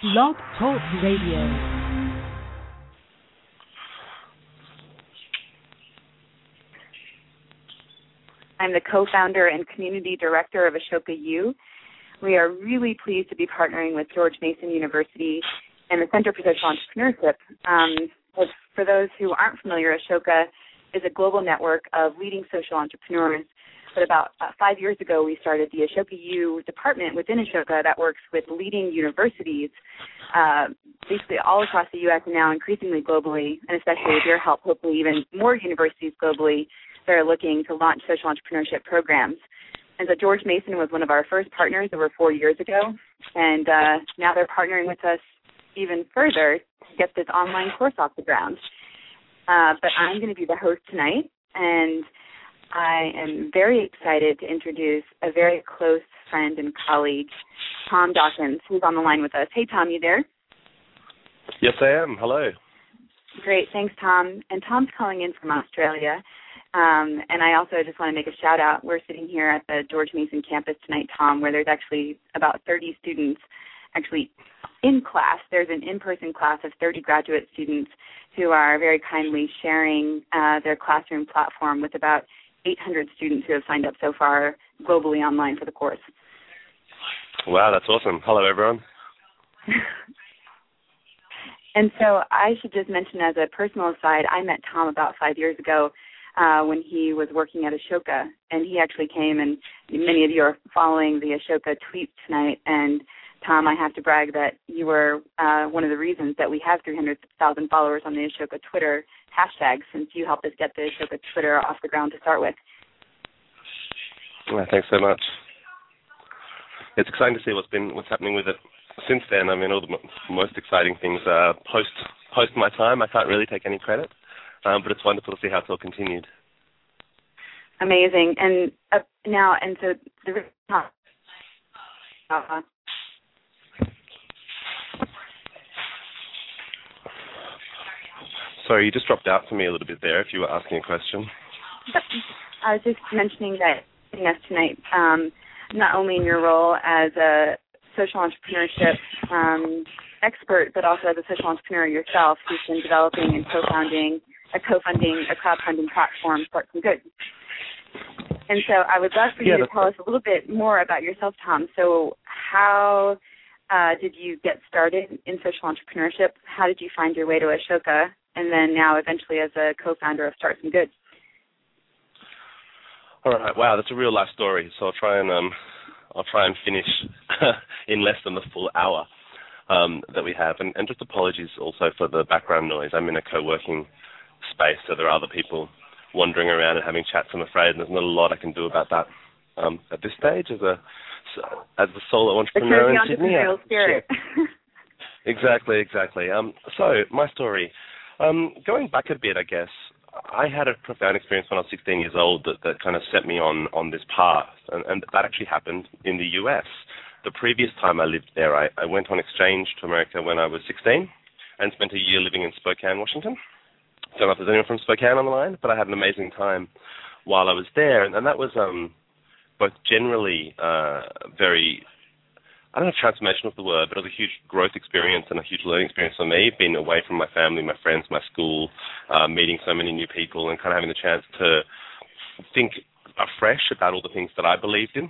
Blog Talk Radio. I'm the co-founder and community director of Ashoka U. We are really pleased to be partnering with George Mason University and the Center for Social Entrepreneurship. For those who aren't familiar, Ashoka is a global network of leading social entrepreneurs. But about 5 years ago, we started the Ashoka U department within Ashoka that works with leading universities, basically all across the U.S. and now increasingly globally, and especially with your help, hopefully even more universities globally that are looking to launch social entrepreneurship programs. And so George Mason was one of our first partners over 4 years ago, and now they're partnering with us even further to get this online course off the ground. But I'm going to be the host tonight, and I am very excited to introduce a very close friend and colleague, Tom Dawkins, who's on the line with us. Hey, Tom, you there? Yes, I am. Hello. Great. Thanks, Tom. And Tom's calling in from Australia. And I also just want to make a shout-out. We're sitting here at the George Mason campus tonight, Tom, where there's actually about 30 students actually in class. There's an in-person class of 30 graduate students who are very kindly sharing their classroom platform with about 800 students who have signed up so far globally online for the course. Wow, that's awesome. Hello, everyone. And so I should just mention as a personal aside, I met Tom about 5 years ago when he was working at Ashoka, and he actually came, and many of you are following the Ashoka tweets tonight, and Tom, I have to brag that you were one of the reasons that we have 300,000 followers on the Ashoka Twitter hashtag, since you helped us get the Ashoka Twitter off the ground to start with. Well, thanks so much. It's exciting to see what's happening with it since then. I mean, all the most exciting things post my time. I can't really take any credit, but it's wonderful to see how it's all continued. Amazing. And so the Sorry, you just dropped out for me a little bit there if you were asking a question. I was just mentioning that joining us tonight, not only in your role as a social entrepreneurship expert, but also as a social entrepreneur yourself, who's been developing and co-founding a crowdfunding platform, Start Some Good. And so I would love for you to tell us a little bit more about yourself, Tom. So how did you get started in social entrepreneurship? How did you find your way to Ashoka? And then now eventually as a co-founder of Start Some Good. All right. Wow, that's a real life story. So I'll try and finish in less than the full hour that we have. And just apologies also for the background noise. I'm in a co-working space, so there are other people wandering around and having chats, I'm afraid, and there's not a lot I can do about that at this stage as a solo entrepreneur in Sydney. Entrepreneurial spirit. Exactly. So my story. Going back a bit, I guess, I had a profound experience when I was 16 years old that kind of set me on this path, and that actually happened in the U.S. The previous time I lived there, I went on exchange to America when I was 16 and spent a year living in Spokane, Washington. Don't know if there's anyone from Spokane on the line, but I had an amazing time while I was there, and that was both generally very, I don't know if transformational is the word, but it was a huge growth experience and a huge learning experience for me, being away from my family, my friends, my school, meeting so many new people and kind of having the chance to think afresh about all the things that I believed in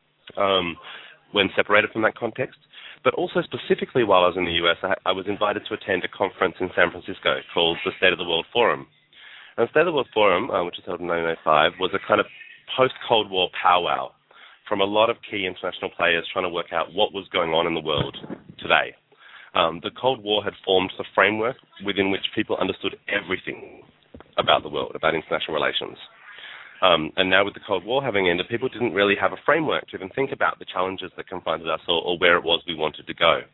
when separated from that context. But also specifically while I was in the US, I was invited to attend a conference in San Francisco called the State of the World Forum. And the State of the World Forum, which was held in 1905, was a kind of post-Cold War powwow from a lot of key international players trying to work out what was going on in the world today. The Cold War had formed the framework within which people understood everything about the world, about international relations. And now with the Cold War having ended, people didn't really have a framework to even think about the challenges that confronted us or where it was we wanted to go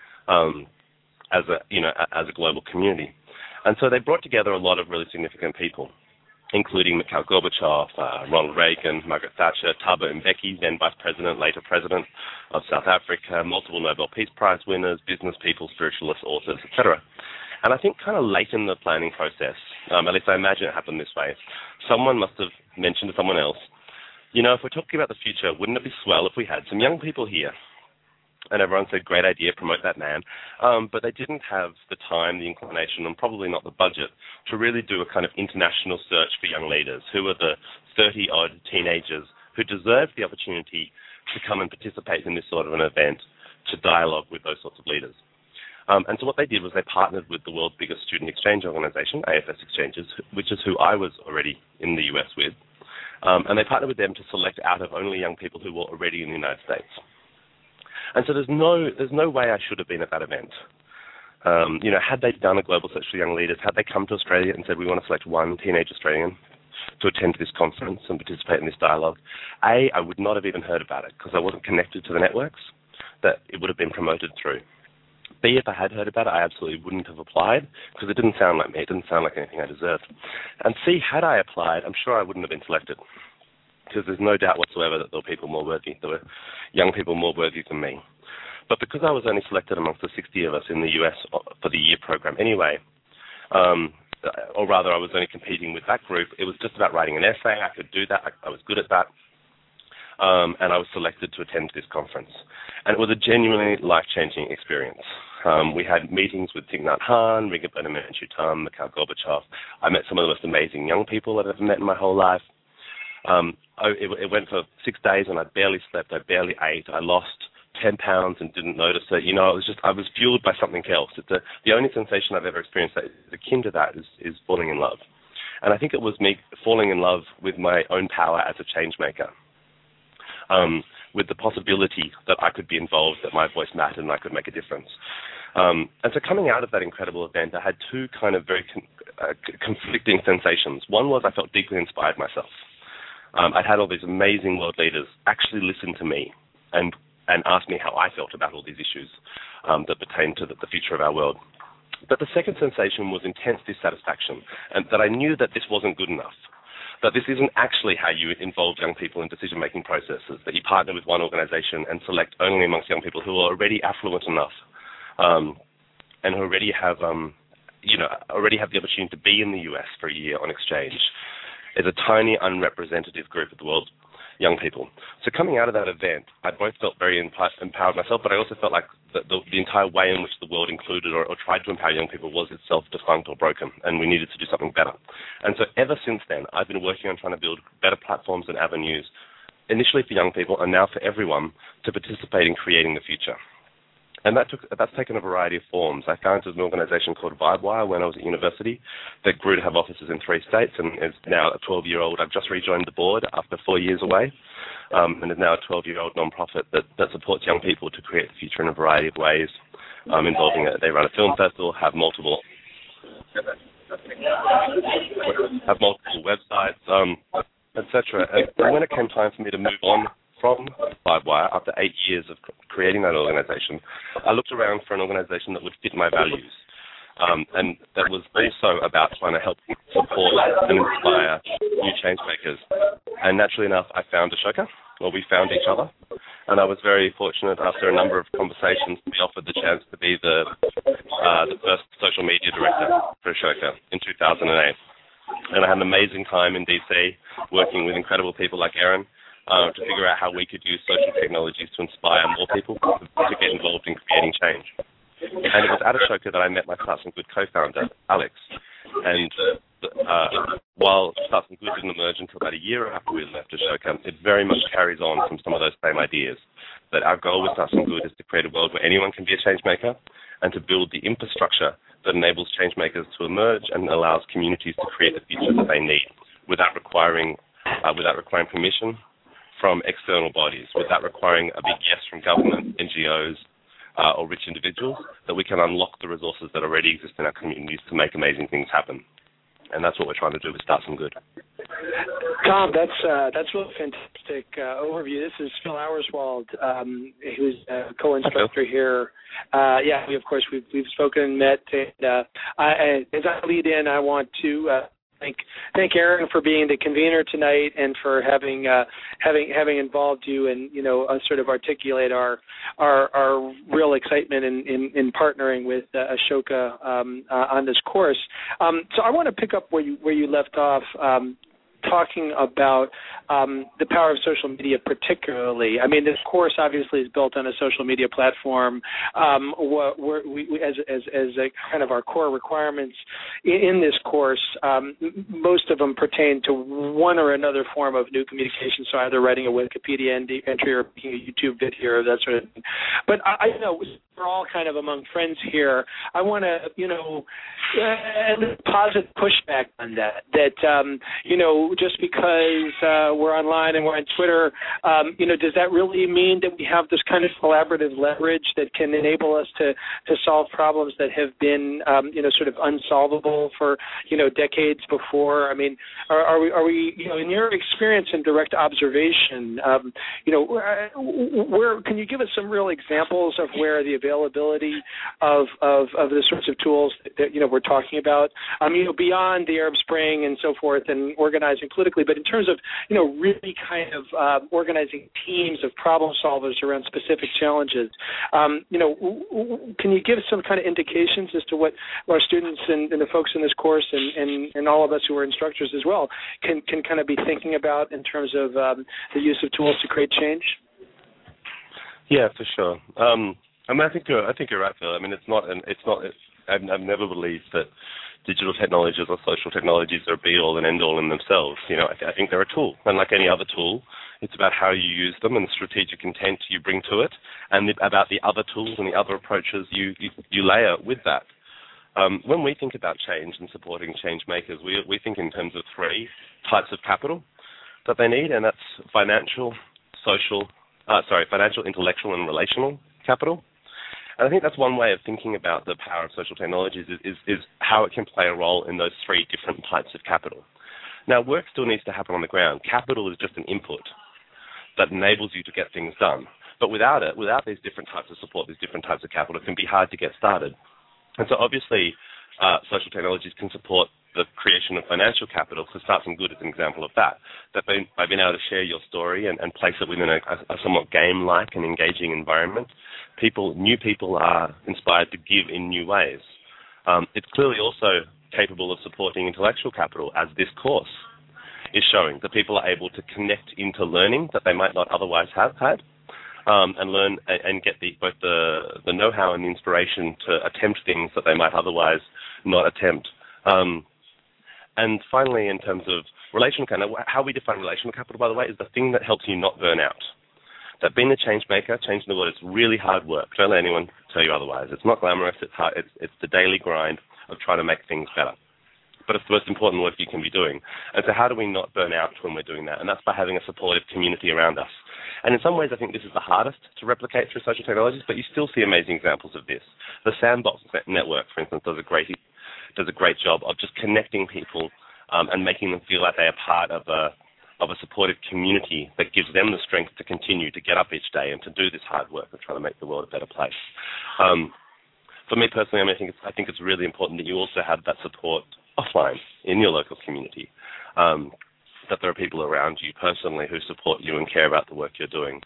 as a global community. And so they brought together a lot of really significant people, including Mikhail Gorbachev, Ronald Reagan, Margaret Thatcher, Thabo Mbeki, then Vice President, later President of South Africa, multiple Nobel Peace Prize winners, business people, spiritualists, authors, etc. And I think kind of late in the planning process, at least I imagine it happened this way, someone must have mentioned to someone else, if we're talking about the future, wouldn't it be swell if we had some young people here? And everyone said, great idea, promote that man. But they didn't have the time, the inclination, and probably not the budget to really do a kind of international search for young leaders who are the 30-odd teenagers who deserve the opportunity to come and participate in this sort of an event, to dialogue with those sorts of leaders. And so what they did was they partnered with the world's biggest student exchange organization, AFS Exchanges, which is who I was already in the US with. And they partnered with them to select out of only young people who were already in the United States. And so there's no way I should have been at that event. Had they done a global search for young leaders, had they come to Australia and said, we want to select one teenage Australian to attend this conference and participate in this dialogue, A, I would not have even heard about it because I wasn't connected to the networks that it would have been promoted through. B, if I had heard about it, I absolutely wouldn't have applied because it didn't sound like me. It didn't sound like anything I deserved. And C, had I applied, I'm sure I wouldn't have been selected because there's no doubt whatsoever that there were people more worthy. There were young people more worthy than me. But because I was only selected amongst the 60 of us in the US for the year program anyway, or rather I was only competing with that group, it was just about writing an essay. I could do that. I was good at that. And I was selected to attend this conference. And it was a genuinely life-changing experience. We had meetings with Thich Nhat Hanh, Rinpoche Manchu Tam, Mikhail Gorbachev. I met some of the most amazing young people that I've ever met in my whole life. It went for 6 days, and I barely slept. I barely ate. I lost 10 pounds and didn't notice it. I was fueled by something else. The only sensation I've ever experienced that is akin to that is falling in love. And I think it was me falling in love with my own power as a change maker. With the possibility that I could be involved, that my voice mattered and I could make a difference. And so coming out of that incredible event, I had two kind of very conflicting sensations. One was I felt deeply inspired myself. I'd had all these amazing world leaders actually listen to me and ask me how I felt about all these issues that pertain to the future of our world. But the second sensation was intense dissatisfaction, and that I knew that this wasn't good enough. That this isn't actually how you involve young people in decision-making processes, that you partner with one organization and select only amongst young people who are already affluent enough and who already have the opportunity to be in the US for a year on exchange. It's a tiny, unrepresentative group of the world's young people. So coming out of that event, I both felt very empowered myself, but I also felt like the entire way in which the world included or tried to empower young people was itself defunct or broken, and we needed to do something better. And so ever since then, I've been working on trying to build better platforms and avenues, initially for young people and now for everyone, to participate in creating the future. And that's taken a variety of forms. I founded an organization called VibeWire when I was at university that grew to have offices in 3 states and is now a 12-year-old. I've just rejoined the board after 4 years away and is now a 12-year-old nonprofit that supports young people to create the future in a variety of ways, involving they run a film festival, have multiple websites, etc. And when it came time for me to move on from VibeWire, after 8 years of creating that organization, I looked around for an organization that would fit my values, and that was also about trying to help support and inspire new change makers. And naturally enough, I found Ashoka, or we found each other, and I was very fortunate after a number of conversations to be offered the chance to be the first social media director for Ashoka in 2008. And I had an amazing time in DC working with incredible people like Erin, to figure out how we could use social technologies to inspire more people to get involved in creating change. And it was at Ashoka that I met my Start Some Good co-founder, Alex. And while Start Some Good didn't emerge until about a year after we left Ashoka, it very much carries on from some of those same ideas. That our goal with Start Some Good is to create a world where anyone can be a change maker and to build the infrastructure that enables change makers to emerge and allows communities to create the future that they need without requiring permission from external bodies, without requiring a big yes from government, NGOs, or rich individuals, that we can unlock the resources that already exist in our communities to make amazing things happen. And that's what we're trying to do with Start Some Good. Tom, that's really fantastic overview. This is Phil Auerswald, who's a co-instructor here. We've spoken and met. And as I lead in, I want to thank Erin for being the convener tonight and for having involved you and sort of articulate our real excitement in partnering with Ashoka on this course. So I want to pick up where you left off. talking about the power of social media particularly. I mean, this course obviously is built on a social media platform. As a kind of our core requirements in this course, most of them pertain to one or another form of new communication, so either writing a Wikipedia entry or making a YouTube video or that sort of thing. But I know we're all kind of among friends here. I want to, posit pushback on that, just because we're online and we're on Twitter, does that really mean that we have this kind of collaborative leverage that can enable us to solve problems that have been, sort of unsolvable for, decades before? I mean, are we in your experience and direct observation, where can you give us some real examples of where the availability of the sorts of tools that, we're talking about, beyond the Arab Spring and so forth and organizing politically, but in terms of, really kind of organizing teams of problem solvers around specific challenges, can you give some kind of indications as to what our students and the folks in this course and all of us who are instructors as well can kind of be thinking about in terms of the use of tools to create change? Yeah, for sure. I think you're right, Phil. I mean, I've never believed that digital technologies or social technologies are be-all and end-all in themselves. I think they're a tool, and like any other tool, it's about how you use them and the strategic intent you bring to it, and about the other tools and the other approaches you layer with that. When we think about change and supporting change makers, we think in terms of three types of capital that they need, and that's financial, intellectual, and relational capital. And I think that's one way of thinking about the power of social technologies is how it can play a role in those three different types of capital. Now, work still needs to happen on the ground. Capital is just an input that enables you to get things done. But without these different types of support, these different types of capital, it can be hard to get started. And so obviously, social technologies can support the creation of financial capital. So Start Some Good is an example of that. That by being able to share your story and place it within a somewhat game-like and engaging environment, new people are inspired to give in new ways. It's clearly also capable of supporting intellectual capital, as this course is showing, that people are able to connect into learning that they might not otherwise have had, and learn and get both the know-how and the inspiration to attempt things that they might otherwise not attempt. And finally, in terms of relational capital, how we define relational capital, by the way, is the thing that helps you not burn out. That being a change maker, changing the world, is really hard work. Don't let anyone tell you otherwise. It's not glamorous. It's hard. It's the daily grind of trying to make things better. But it's the most important work you can be doing. And so how do we not burn out when we're doing that? And that's by having a supportive community around us. And in some ways, I think this is the hardest to replicate through social technologies, but you still see amazing examples of this. The Sandbox Network, for instance, does a great job of just connecting people and making them feel like they are part of a supportive community that gives them the strength to continue to get up each day and to do this hard work of trying to make the world a better place. For me personally, I think it's really important that you also have that support offline in your local community, that there are people around you personally who support you and care about the work you're doing.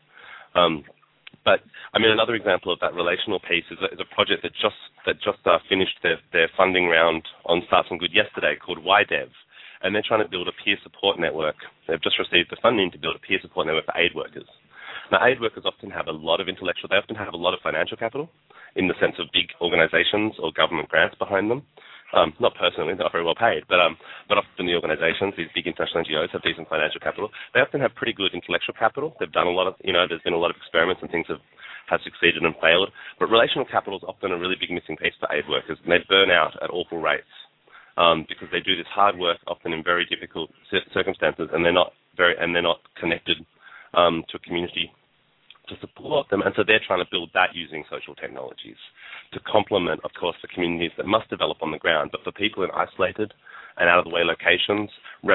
But another example of that relational piece is a project that just finished their funding round on Start Some Good yesterday, called YDev, and they're trying to build a peer support network. They've just received the funding to build a peer support network for aid workers. Now, aid workers often have a lot of they often have a lot of financial capital in the sense of big organizations or government grants behind them. Not personally, they're not very well paid, but often the organizations, these big international NGOs, have decent financial capital. They often have pretty good intellectual capital. They've done a lot of, there's been a lot of experiments and things have succeeded and failed. But relational capital is often a really big missing piece for aid workers, and they burn out at awful rates because they do this hard work often in very difficult circumstances, and they're not connected to a community to support them, and so they're trying to build that using social technologies to complement, of course, the communities that must develop on the ground. But for people in isolated and out-of-the-way locations,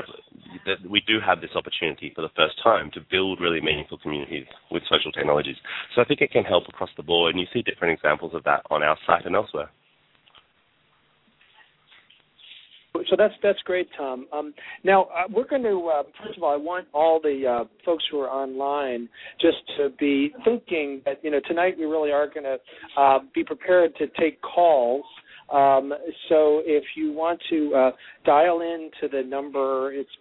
we do have this opportunity for the first time to build really meaningful communities with social technologies. So I think it can help across the board, and you see different examples of that on our site and elsewhere. So that's great, Tom. Now, we're going to, first of all, I want all the folks who are online just to be thinking that, tonight we really are going to be prepared to take calls So if you want to dial in to the number, it's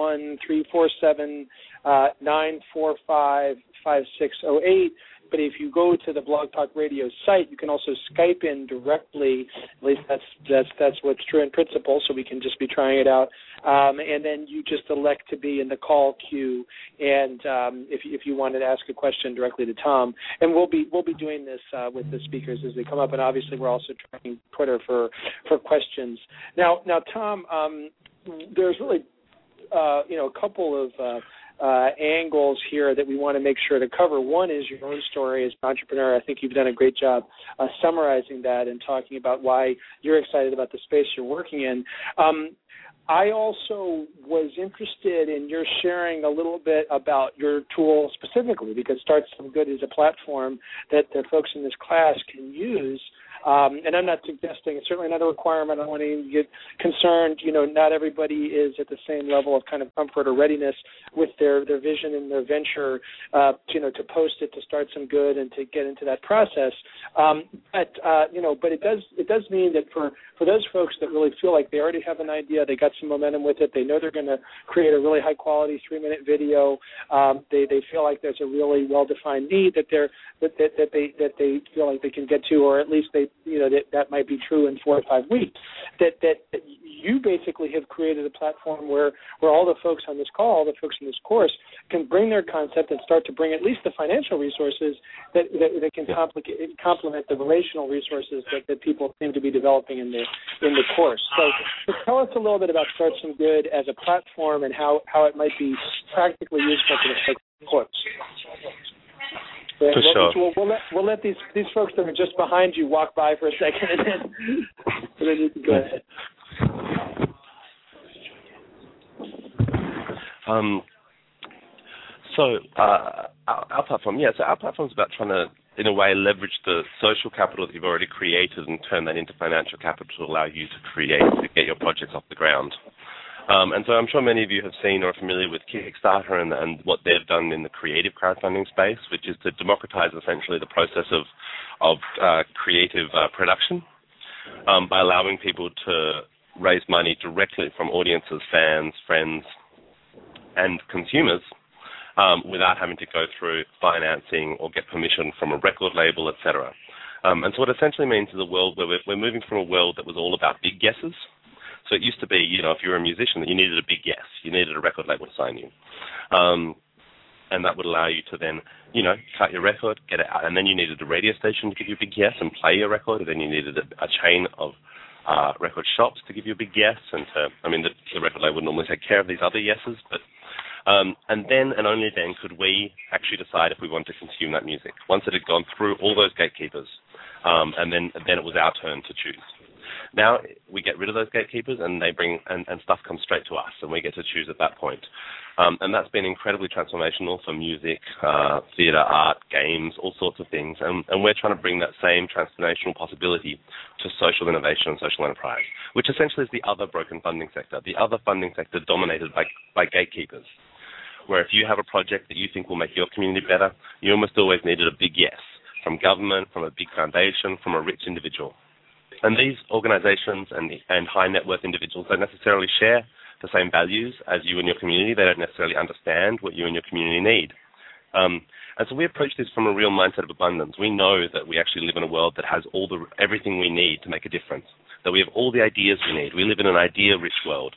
+1-347-945-5608. But if you go to the Blog Talk Radio site, you can also Skype in directly. At least that's what's true in principle. So we can just be trying it out, and then you just elect to be in the call queue. And if you wanted to ask a question directly to Tom, and we'll be doing this with the speakers as they come up. And obviously, we're also trying Twitter for questions. Now, Tom, there's really a couple of angles here that we want to make sure to cover. One is your own story as an entrepreneur. I think you've done a great job summarizing that and talking about why you're excited about the space you're working in. I also was interested in your sharing a little bit about your tool specifically, because Start Some Good is a platform that the folks in this class can use. And I'm not suggesting, it's certainly not a requirement. I don't want anyone to get concerned. Not everybody is at the same level of kind of comfort or readiness with their vision and their venture, to post it, to Start Some Good, and to get into that process. But it does mean that for those folks that really feel like they already have an idea, they got some momentum with it, they know they're going to create a really high quality 3-minute video. They feel like there's a really well defined need that they feel like they can get to, or at least that might be true in 4 or 5 weeks. That you basically have created a platform where all the folks on this call, all the folks in this course, can bring their concept and start to bring at least the financial resources that can complement the relational resources that people seem to be developing in the course. So tell us a little bit about Start Some Good as a platform and how it might be practically useful to the course. For sure. We'll let these folks that are just behind you walk by for a second, and then you can go ahead. Our platform, so our platform is about trying to, in a way, leverage the social capital that you've already created and turn that into financial capital to allow you to get your projects off the ground. And so I'm sure many of you have seen or are familiar with Kickstarter and what they've done in the creative crowdfunding space, which is to democratize essentially the process of creative production by allowing people to raise money directly from audiences, fans, friends, and consumers without having to go through financing or get permission from a record label, etc. And so what it essentially means is a world where we're moving from a world that was all about big guesses. So it used to be, if you were a musician, that you needed a big yes. You needed a record label to sign you. And that would allow you to then, cut your record, get it out. And then you needed a radio station to give you a big yes and play your record. And then you needed a chain of record shops to give you a big yes. And the record label would normally take care of these other yeses. But and then and only then could we actually decide if we wanted to consume that music. Once it had gone through all those gatekeepers, and then it was our turn to choose. Now we get rid of those gatekeepers, and they bring and stuff comes straight to us, and we get to choose at that point. And that's been incredibly transformational for music, theatre, art, games, all sorts of things. And we're trying to bring that same transformational possibility to social innovation and social enterprise, which essentially is the other broken funding sector, the other funding sector dominated by gatekeepers, where if you have a project that you think will make your community better, you almost always needed a big yes from government, from a big foundation, from a rich individual. And these organizations and high net worth individuals don't necessarily share the same values as you and your community. They don't necessarily understand what you and your community need. And so we approach this from a real mindset of abundance. We know that we actually live in a world that has everything we need to make a difference, that we have all the ideas we need. We live in an idea-rich world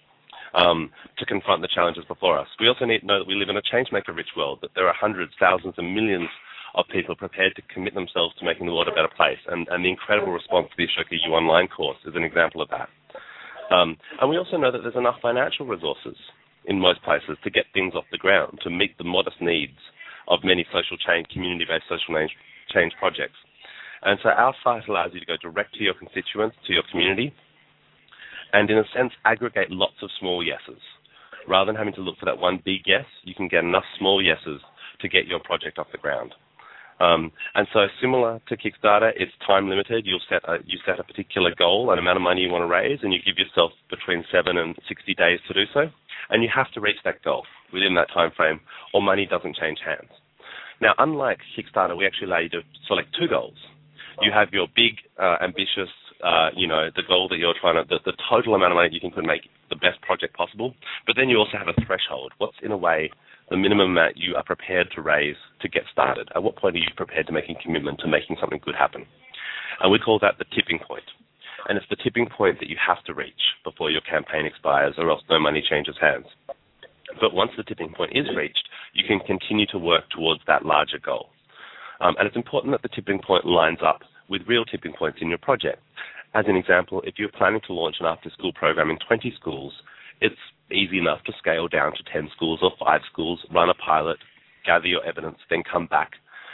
to confront the challenges before us. We also need to know that we live in a change-maker-rich world, that there are hundreds, thousands, and millions of people prepared to commit themselves to making the world a better place. And the incredible response to the Ashoka U online course is an example of that. And we also know that there's enough financial resources in most places to get things off the ground, to meet the modest needs of many social change, community-based social change projects. And so our site allows you to go direct to your constituents, to your community, and in a sense aggregate lots of small yeses. Rather than having to look for that one big yes, you can get enough small yeses to get your project off the ground. And so similar to Kickstarter, it's time limited. You set a particular goal, an amount of money you want to raise, and you give yourself between 7 and 60 days to do so. And you have to reach that goal within that time frame, or money doesn't change hands. Now, unlike Kickstarter, we actually allow you to select 2 goals. You have your big, ambitious the goal that you're trying to, the total amount of money you can put to make the best project possible. But then you also have a threshold. What's, in a way, the minimum amount you are prepared to raise to get started? At what point are you prepared to make a commitment to making something good happen? And we call that the tipping point. And it's the tipping point that you have to reach before your campaign expires, or else no money changes hands. But once the tipping point is reached, you can continue to work towards that larger goal. And it's important that the tipping point lines up with real tipping points in your project. As an example, if you're planning to launch an after-school program in 20 schools, it's easy enough to scale down to 10 schools or 5 schools, run a pilot, gather your evidence, then come back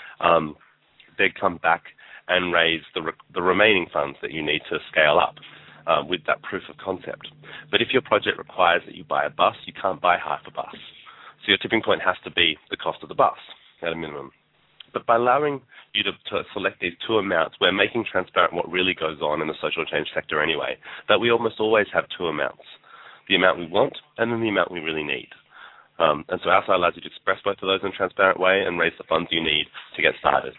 and raise the remaining funds that you need to scale up with that proof of concept. But if your project requires that you buy a bus, you can't buy half a bus. So your tipping point has to be the cost of the bus at a minimum. But by allowing you to select these two amounts, we're making transparent what really goes on in the social change sector anyway, that we almost always have two amounts, the amount we want and then the amount we really need. And so our site allows you to express both of those in a transparent way and raise the funds you need to get started.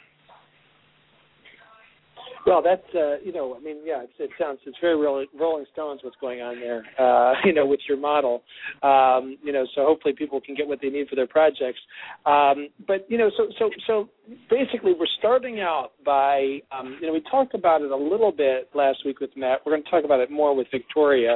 Well, that's, it's very Rolling Stones what's going on there, with your model, so hopefully people can get what they need for their projects. So basically we're starting out by, we talked about it a little bit last week with Matt. We're going to talk about it more with Victoria,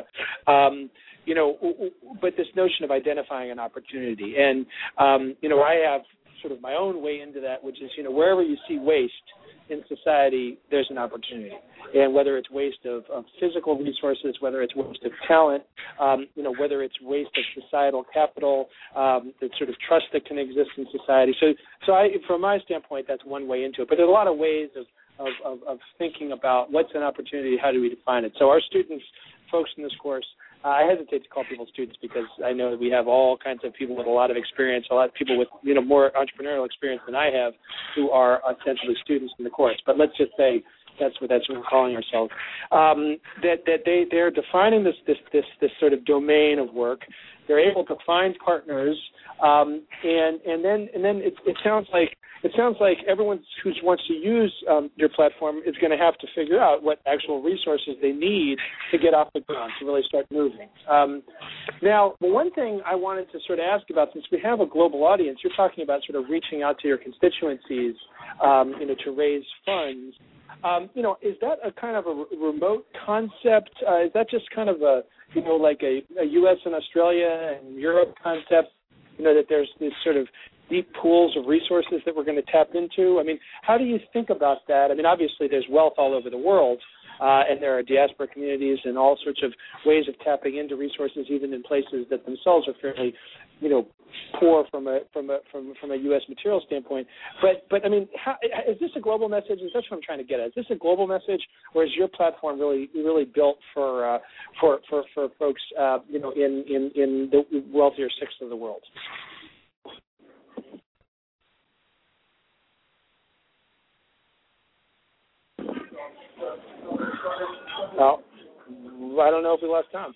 but this notion of identifying an opportunity. And, I have sort of my own way into that, which is, wherever you see waste in society, there's an opportunity. And whether it's waste of physical resources, whether it's waste of talent, whether it's waste of societal capital, the sort of trust that can exist in society. So from my standpoint, that's one way into it. But there's a lot of ways of thinking about what's an opportunity, how do we define it. So our students, folks in this course, I hesitate to call people students because I know that we have all kinds of people with a lot of experience, a lot of people with more entrepreneurial experience than I have who are essentially students in the course. But let's just say that's what we're calling ourselves. That they're defining this sort of domain of work. They're able to find partners, and then it sounds like everyone who wants to use your platform is going to have to figure out what actual resources they need to get off the ground to really start moving. Now, the one thing I wanted to sort of ask about, since we have a global audience, you're talking about sort of reaching out to your constituencies, to raise funds. Is that a kind of a remote concept? Is that just kind of like a U.S. and Australia and Europe concept, that there's this sort of deep pools of resources that we're going to tap into? I mean, how do you think about that? I mean, obviously there's wealth all over the world, and there are diaspora communities and all sorts of ways of tapping into resources, even in places that themselves are fairly, poor from a U.S. material standpoint. But I mean, is this a global message? That's what I'm trying to get at. Is this a global message, or is your platform really built for folks, in the wealthier sixth of the world? Well, I don't know if we lost Tom.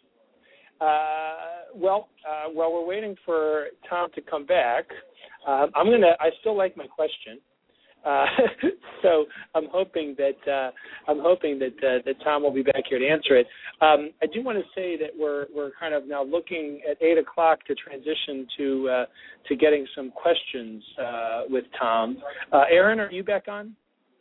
While we're waiting for Tom to come back, I still like my question. So I'm hoping that Tom will be back here to answer it. I do want to say that we're kind of now looking at 8:00 to transition to getting some questions with Tom. Aaron, are you back on?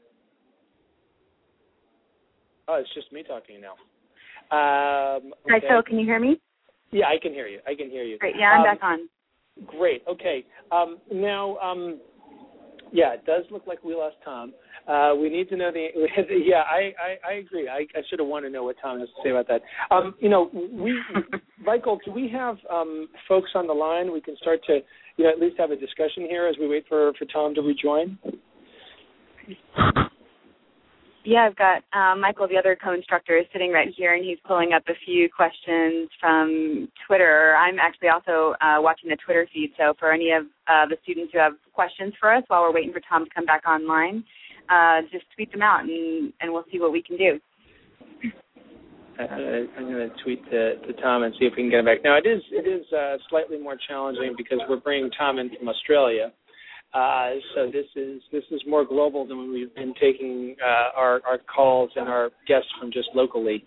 Oh, it's just me talking now. Okay. Hi, Phil. Can you hear me? Yeah, I can hear you. Great. Yeah, I'm back on. Great. Okay. Now, it does look like we lost Tom. We need to know yeah, I agree. I sort of want to know what Tom has to say about that. Michael, do we have folks on the line? We can start to, at least have a discussion here as we wait for Tom to rejoin. Yeah, I've got Michael, the other co-instructor, is sitting right here, and he's pulling up a few questions from Twitter. I'm actually also watching the Twitter feed, so for any of the students who have questions for us while we're waiting for Tom to come back online, just tweet them out, and we'll see what we can do. I'm going to tweet to Tom and see if we can get him back. Now, it is slightly more challenging because we're bringing Tom in from Australia. So this is more global than when we've been taking our calls and our guests from just locally.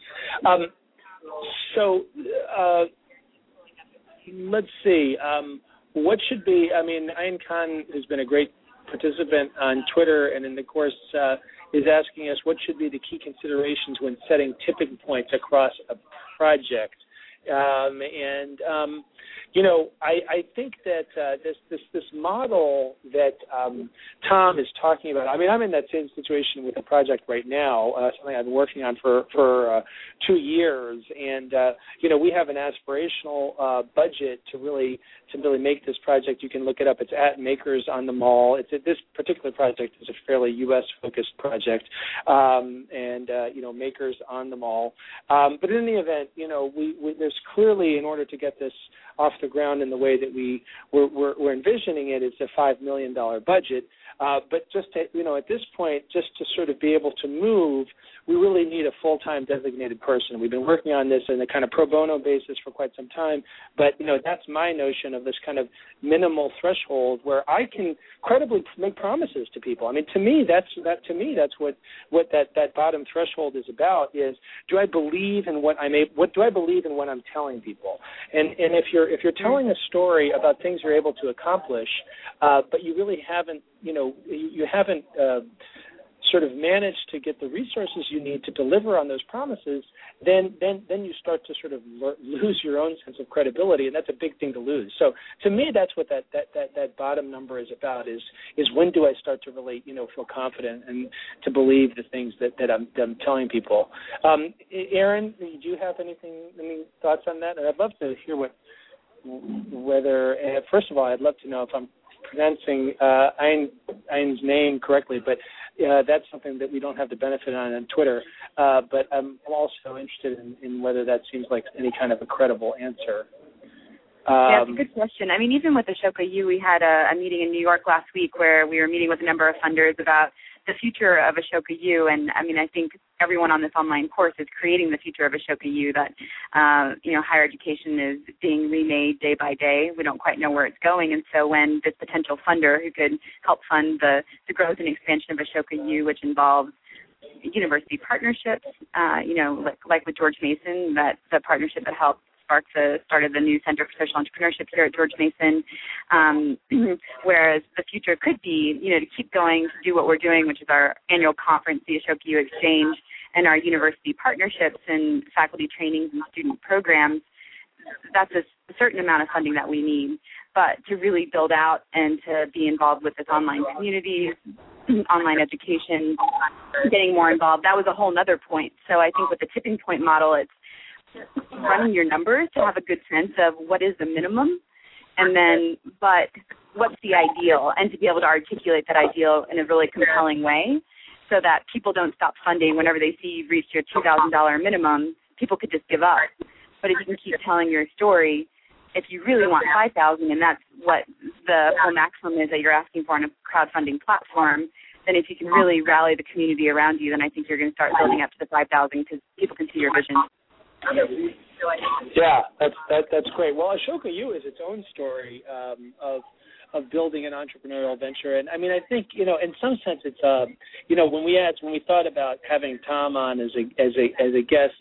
So let's see. What should be? I mean, Ayn Khan has been a great participant on Twitter, and in the course is asking us what should be the key considerations when setting tipping points across a project. I think that this model that Tom is talking about. I mean, I'm in that same situation with a project right now, something I've been working on for 2 years, and we have an aspirational budget to really make this project. You can look it up. It's at Makers on the Mall. This particular project is a fairly U.S. focused project, Makers on the Mall. But in the event, there's clearly, in order to get this off the ground in the way that we're envisioning it, it's a $5 million budget. But just to, at this point, just to sort of be able to move, we really need a full-time designated person. We've been working on this on a kind of pro bono basis for quite some time, but that's my notion of this kind of minimal threshold where I can credibly make promises to people. I mean, to me, that's what that bottom threshold is about. Is do I believe in what what do I believe in what I'm telling people? And if you're telling a story about things you're able to accomplish, but you really haven't you haven't sort of managed to get the resources you need to deliver on those promises, then you start to sort of lose your own sense of credibility, and that's a big thing to lose. So to me, that's what that bottom number is about. Is when do I start to really feel confident and to believe the things that I'm telling people. Aaron, do you have any thoughts on that? And I'd love to hear whether first of all, I'd love to know if I'm pronouncing Ayn's name correctly, but that's something that we don't have the benefit on Twitter. But I'm also interested in whether that seems like any kind of a credible answer. Yeah, it's a good question. I mean, even with Ashoka U, we had a meeting in New York last week where we were meeting with a number of funders about the future of Ashoka U. And, I mean, I think everyone on this online course is creating the future of Ashoka U, that, higher education is being remade day by day. We don't quite know where it's going. And so when this potential funder who could help fund the growth and expansion of Ashoka U, which involves university partnerships, like with George Mason, that's the partnership that helped spark the start of the new Center for Social Entrepreneurship here at George Mason, whereas the future could be, to keep going, to do what we're doing, which is our annual conference, the Ashoka U Exchange, and our university partnerships and faculty trainings and student programs. That's a certain amount of funding that we need. But to really build out and to be involved with this online community, online education, getting more involved, that was a whole other point. So I think with the tipping point model, it's running your numbers to have a good sense of what is the minimum, and then but what's the ideal, and to be able to articulate that ideal in a really compelling way so that people don't stop funding whenever they see you've reached your $2,000 minimum. People could just give up. But if you can keep telling your story, if you really want $5,000 and that's what the full maximum is that you're asking for on a crowdfunding platform, then if you can really rally the community around you, then I think you're going to start building up to the $5,000 because people can see your vision. Yeah, that's great. Well, Ashoka U is its own story of building an entrepreneurial venture, and I mean, I think in some sense it's when we thought about having Tom on as a guest.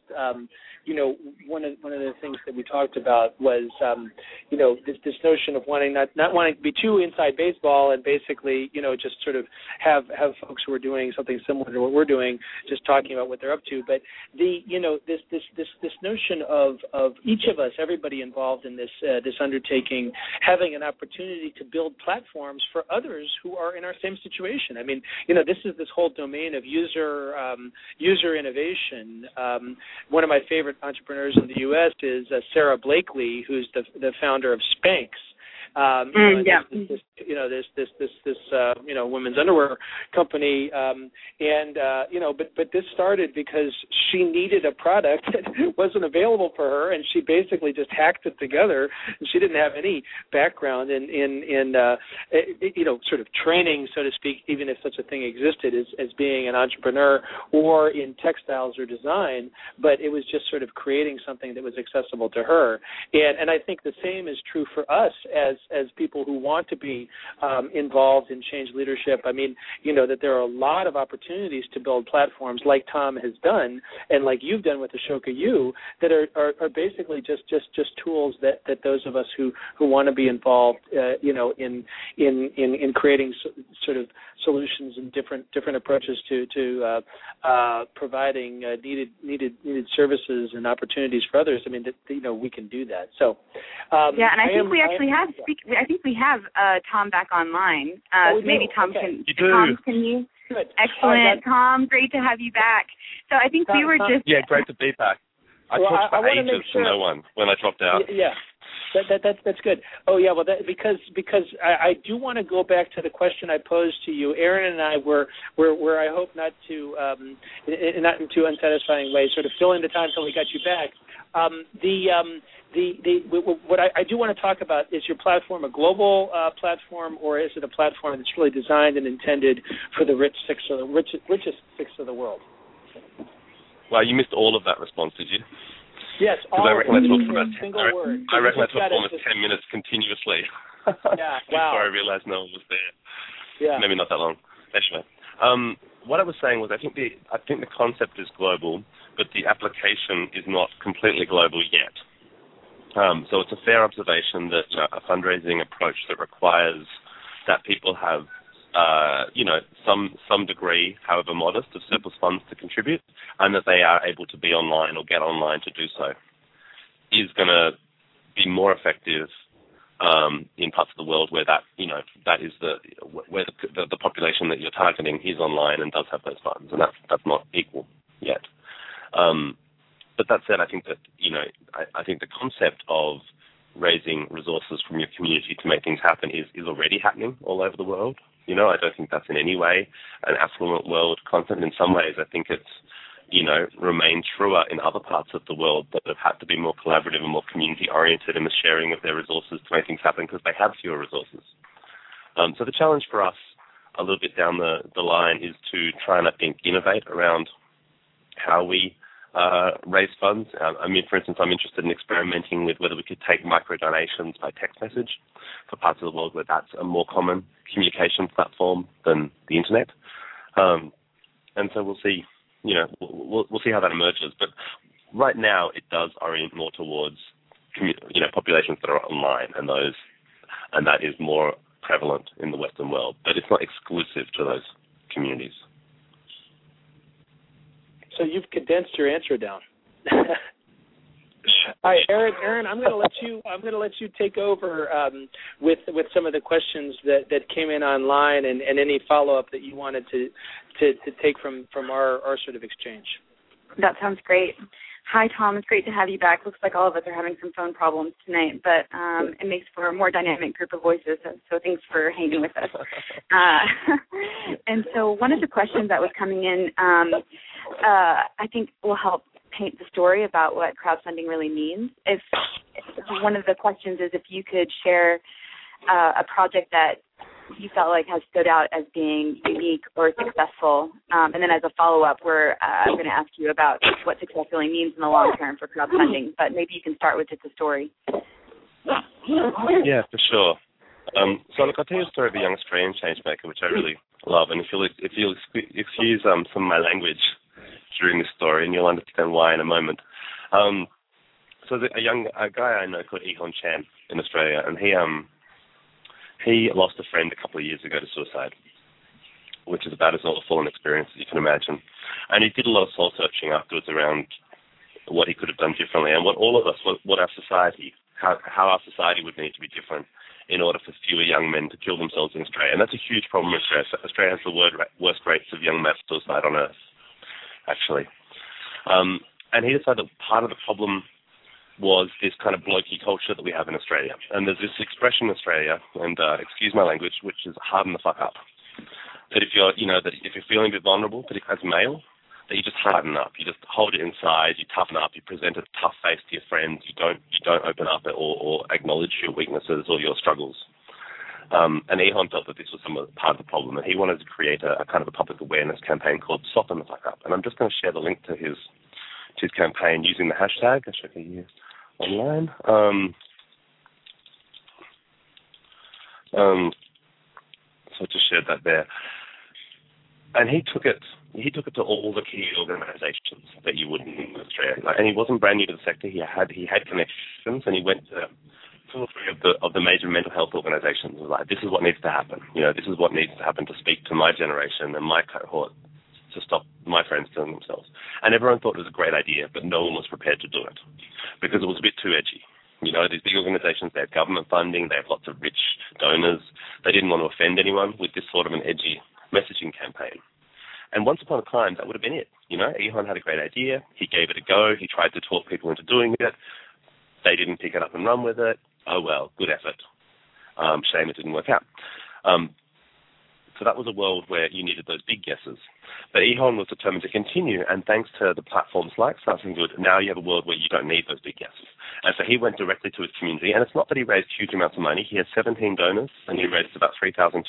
One of the things that we talked about was, this notion of not wanting to be too inside baseball and basically, just sort of have folks who are doing something similar to what we're doing, just talking about what they're up to. But this notion of each of us, everybody involved in this undertaking, having an opportunity to build platforms for others who are in our same situation. I mean, this is this whole domain of user innovation. One of my favorite entrepreneurs in the U.S. is Sarah Blakely, who's the founder of Spanx. This women's underwear company, but this started because she needed a product that wasn't available for her, and she basically just hacked it together. And she didn't have any background in sort of training, so to speak, even if such a thing existed as being an entrepreneur or in textiles or design. But it was just sort of creating something that was accessible to her. And I think the same is true for us as as people who want to be involved in change leadership, I mean, that there are a lot of opportunities to build platforms like Tom has done and like you've done with Ashoka U that are basically just tools that those of us who want to be involved, in creating sort of solutions and different approaches to providing needed services and opportunities for others. I mean, we can do that. So and I think we have Tom back online. Maybe Tom okay. Tom, can you? Good. Excellent, Tom. Great to have you back. So I think we were just great to be back. I talked for ages to no one when I dropped out. Yeah. That's good. Oh yeah, well because I do want to go back to the question I posed to you. Aaron and I were I hope not in too unsatisfying ways, sort of filling the time until we got you back. What I do want to talk about is your platform a global platform, or is it a platform that's really designed and intended for the richest sixth of the world? Well, you missed all of that response, did you? Yes, all I reckon I talked for about single word. I reckon I talked for almost 10 minutes continuously. Yeah, wow. Before I realized no one was there. Yeah. Maybe not that long. Anyway, what I was saying was I think the concept is global, but the application is not completely global yet. So it's a fair observation that a fundraising approach that requires that people have some degree, however modest, of surplus funds to contribute, and that they are able to be online or get online to do so, is going to be more effective in parts of the world where that is where the population that you're targeting is online and does have those funds, and that's not equal yet. But that said, I think that I think the concept of raising resources from your community to make things happen is already happening all over the world. I don't think that's in any way an affluent world concept. In some ways, I think it's, remained truer in other parts of the world that have had to be more collaborative and more community-oriented in the sharing of their resources to make things happen because they have fewer resources. So the challenge for us a little bit down the line is to try and, I think, innovate around how we raise funds. For instance, I'm interested in experimenting with whether we could take micro-donations by text message for parts of the world where that's a more common communication platform than the internet. And so we'll see, we'll see how that emerges. But right now it does orient more towards, populations that are online and that is more prevalent in the Western world. But it's not exclusive to those communities. So you've condensed your answer down. All right, Aaron, I'm going to let you take over with some of the questions that came in online and any follow up that you wanted to take from our sort of exchange. That sounds great. Hi, Tom. It's great to have you back. Looks like all of us are having some phone problems tonight, but it makes for a more dynamic group of voices, so thanks for hanging with us. And so one of the questions that was coming in, I think will help paint the story about what crowdfunding really means. If one of the questions is if you could share a project that you felt like has stood out as being unique or successful, and then as a follow-up, I'm going to ask you about what success really means in the long term for crowdfunding, but maybe you can start with just a story. Yeah, for sure. So look, I'll tell you a story of a young Australian changemaker, which I really love, and if you'll excuse some of my language during this story, and you'll understand why in a moment. So there's a guy I know called Ehon Chan in Australia, and he lost a friend a couple of years ago to suicide, which is about as awful an experience as you can imagine. And he did a lot of soul searching afterwards around what he could have done differently, and what all of us, what our society, how our society would need to be different in order for fewer young men to kill themselves in Australia. And that's a huge problem in Australia. Australia has the worst rates of young mass suicide on earth, actually. And he decided that part of the problem was this kind of blokey culture that we have in Australia. And there's this expression in Australia, and excuse my language, which is harden the fuck up. That if you're feeling a bit vulnerable, particularly as a male, that you just harden up. You just hold it inside, you toughen up, you present a tough face to your friends, you don't open up or acknowledge your weaknesses or your struggles. And Ehon felt that this was part of the problem, and he wanted to create a kind of a public awareness campaign called Soften the Fuck Up. And I'm just going to share the link to his campaign using the hashtag Ashoka U online. So I just shared that there. And he took it to all the key organisations that you would in Australia. And he wasn't brand new to the sector. He had connections, and he went to two or three of the major mental health organisations. And was like, this is what needs to happen. This is what needs to happen to speak to my generation and my cohort to stop my friends killing themselves. And everyone thought it was a great idea, but no one was prepared to do it because it was a bit too edgy. These big organisations, they have government funding, they have lots of rich donors. They didn't want to offend anyone with this sort of an edgy messaging campaign. And once upon a time, that would have been it. Ehon had a great idea. He gave it a go. He tried to talk people into doing it. They didn't pick it up and run with it. Oh, well, good effort. Shame it didn't work out. So that was a world where you needed those big yeses. But Ehon was determined to continue, and thanks to the platforms like Starts and Good, now you have a world where you don't need those big yeses. And so he went directly to his community, and it's not that he raised huge amounts of money. He has 17 donors, and he raised about $3,200.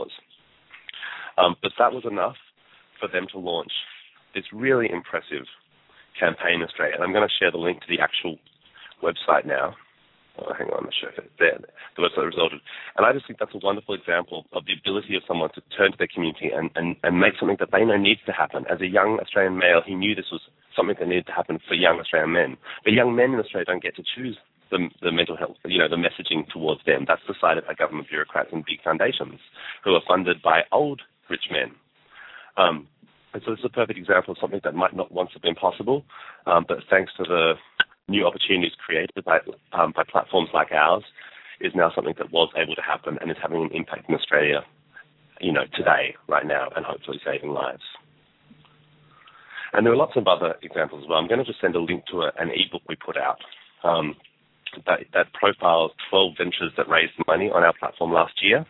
But that was enough for them to launch this really impressive campaign in Australia. And I'm going to share the link to the actual website now. Oh, hang on, I'll show you there. The website resulted. And I just think that's a wonderful example of the ability of someone to turn to their community and make something that they know needs to happen. As a young Australian male, he knew this was something that needed to happen for young Australian men. But young men in Australia don't get to choose the mental health, the messaging towards them. That's decided by government bureaucrats and big foundations who are funded by old rich men. And so this is a perfect example of something that might not once have been possible, but thanks to the new opportunities created by platforms like ours, is now something that was able to happen and is having an impact in Australia, today, right now, and hopefully saving lives. And there are lots of other examples as well. I'm going to just send a link to an ebook we put out that profiles 12 ventures that raised money on our platform last year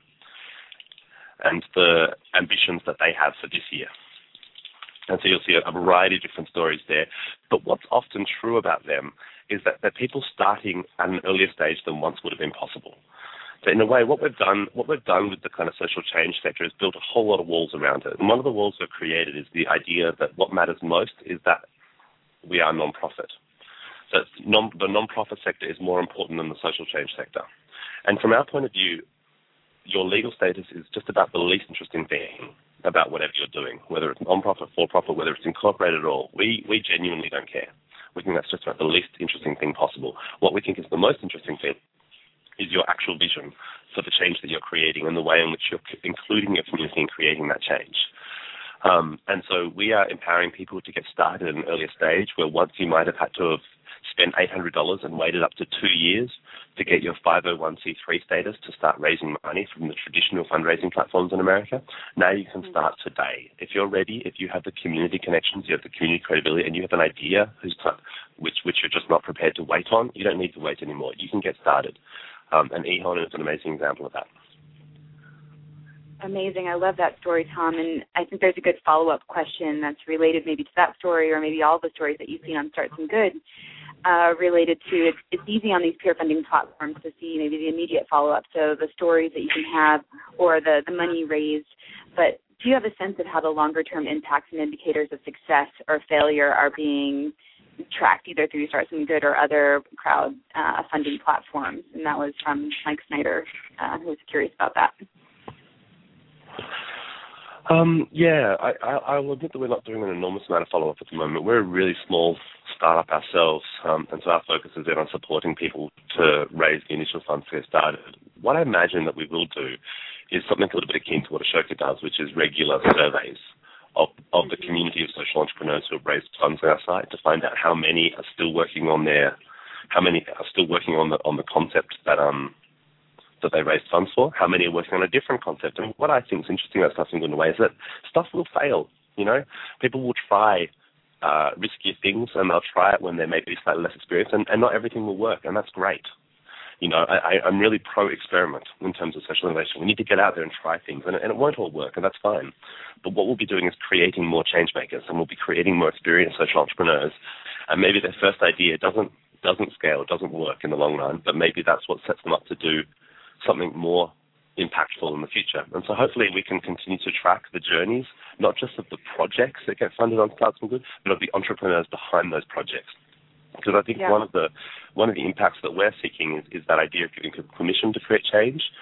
and the ambitions that they have for this year. And so you'll see a variety of different stories there. But what's often true about them is that they're people starting at an earlier stage than once would have been possible. So in a way, what we've done with the kind of social change sector is built a whole lot of walls around it. And one of the walls we've created is the idea that what matters most is that we are non-profit. So the non-profit sector is more important than the social change sector. And from our point of view, your legal status is just about the least interesting thing about whatever you're doing, whether it's non-profit, for-profit, whether it's incorporated at all. We genuinely don't care. We think that's just about the least interesting thing possible. What we think is the most interesting thing is your actual vision for the change that you're creating and the way in which you're including your community in creating that change. And so we are empowering people to get started at an earlier stage where once you might have had to have spent $800 and waited up to 2 years to get your 501c3 status to start raising money from the traditional fundraising platforms in America. Now you can start today. If you're ready, if you have the community connections, you have the community credibility, and you have an idea which you're just not prepared to wait on, you don't need to wait anymore. You can get started. And Ehon is an amazing example of that. Amazing. I love that story, Tom. And I think there's a good follow-up question that's related maybe to that story or maybe all the stories that you've seen on Starts and Good related to it's easy on these peer funding platforms to see maybe the immediate follow-up, so the stories that you can have or the money raised. But do you have a sense of how the longer-term impacts and indicators of success or failure are being tracked either through Starts and Good or other crowd funding platforms? And that was from Mike Snyder, who was curious about that. I will admit that we're not doing an enormous amount of follow-up at the moment. We're a really small startup ourselves, and so our focus is then on supporting people to raise the initial funds to get started. What I imagine that we will do is something a little bit akin to what Ashoka does, which is regular surveys of the community of social entrepreneurs who have raised funds on our site to find out how many are still working on the concept that they raised funds for, how many are working on a different concept. And what I think is interesting about Starts and Good in a way is that stuff will fail, People will try riskier things, and they'll try it when they may be slightly less experienced, and not everything will work, and that's great. I'm really pro-experiment in terms of social innovation. We need to get out there and try things, and it won't all work, and that's fine. But what we'll be doing is creating more change makers, and we'll be creating more experienced social entrepreneurs, and maybe their first idea doesn't scale, doesn't work in the long run, but maybe that's what sets them up to do something more impactful in the future. And so hopefully we can continue to track the journeys, not just of the projects that get funded on Starts and Good, but of the entrepreneurs behind those projects. Because I think one of the impacts that we're seeking is that idea of giving people permission to create change.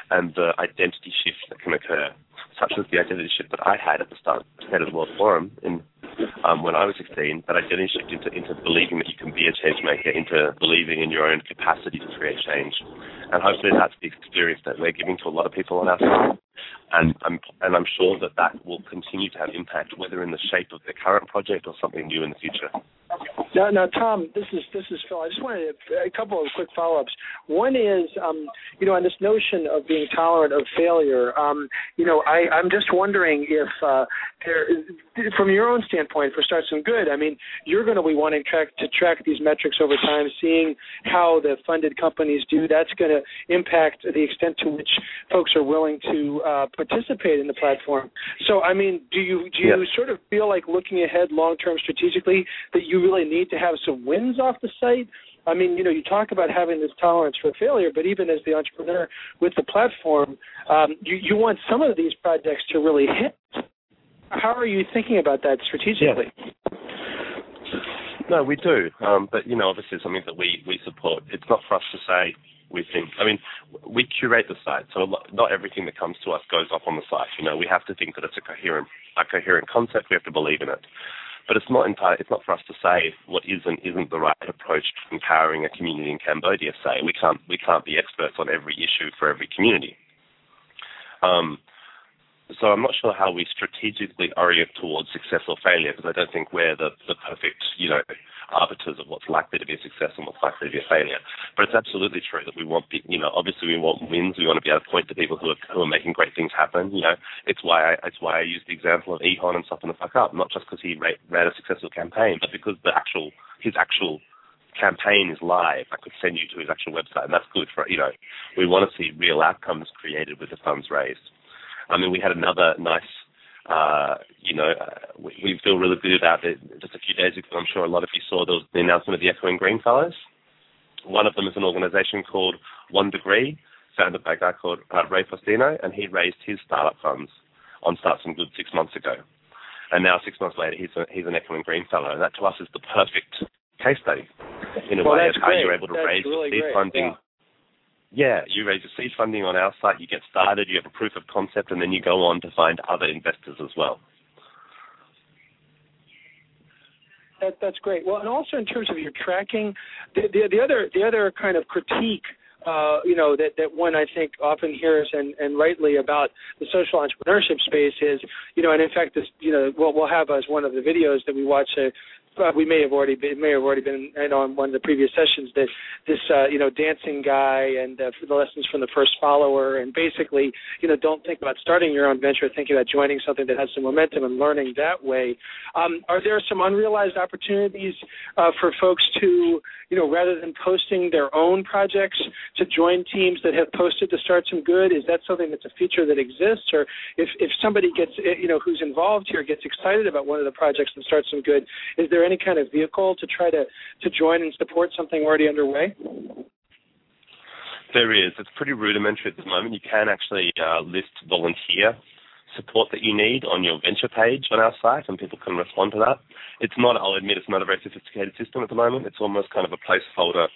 and the identity shift that can occur, such as the identity shift that I had at the start of the World Forum when I was 16, that identity shift into believing that you can be a change maker, into believing in your own capacity to create change. And hopefully that's the experience that we're giving to a lot of people on our side. And I'm sure that will continue to have impact, whether in the shape of the current project or something new in the future. Now, Tom, this is Phil. I just wanted a couple of quick follow-ups. One is, on this notion of being tolerant of failure, I'm just wondering if, from your own standpoint, for Start Some Good, I mean, you're going to be wanting to track these metrics over time, seeing how the funded companies do. That's going to impact the extent to which folks are willing to participate in the platform. So, I mean, do you sort of feel like looking ahead long-term strategically that you really need to have some wins off the site? I mean, you talk about having this tolerance for failure, but even as the entrepreneur with the platform, you want some of these projects to really hit. How are you thinking about that strategically? Yeah. No, we do. But, obviously it's something that we support. It's not for us to say we curate the site, so not everything that comes to us goes up on the site. We have to think that it's a coherent concept. We have to believe in it. But it's not for us to say what is and isn't the right approach to empowering a community in Cambodia. Say we can't be experts on every issue for every community. So I'm not sure how we strategically orient towards success or failure, because I don't think we're the perfect arbiters of what's likely to be a success and what's likely to be a failure. But it's absolutely true that we want obviously we want wins. We want to be able to point to people who are making great things happen. It's why I use the example of Ehon and Soften the Fuck Up, not just because he ran a successful campaign, but because his actual campaign is live. I could send you to his actual website, and that's good for we want to see real outcomes created with the funds raised. I mean, we had another nice, we feel really good about it. Just a few days ago, I'm sure a lot of you saw the announcement of the Echoing Green Fellows. One of them is an organization called 1 Degree, founded by a guy called Ray Faustino, and he raised his startup funds on Start Some Good 6 months ago. And now 6 months later, he's an Echoing Green Fellow. And that to us is the perfect case study in a way of how you're able to raise seed funding. Yeah, you raise your seed funding on our site, you get started, you have a proof of concept, and then you go on to find other investors as well. That's great. Well, and also in terms of your tracking, the other kind of critique, that one I think often hears and rightly about the social entrepreneurship space is, and in fact, this, we'll have as one of the videos that we watch. We may have already been on one of the previous sessions, that this dancing guy and the lessons from the first follower, and basically don't think about starting your own venture, think about joining something that has some momentum and learning that way. Are there some unrealized opportunities for folks to rather than posting their own projects, to join teams that have posted to Start Some Good? Is that something that's a feature that exists, or if somebody gets who's involved here gets excited about one of the projects that Start Some Good, is there any kind of vehicle to try to join and support something already underway? There is. It's pretty rudimentary at the moment. You can actually list volunteer support that you need on your venture page on our site, and people can respond to that. It's not, I'll admit, it's not a very sophisticated system at the moment. It's almost kind of a placeholder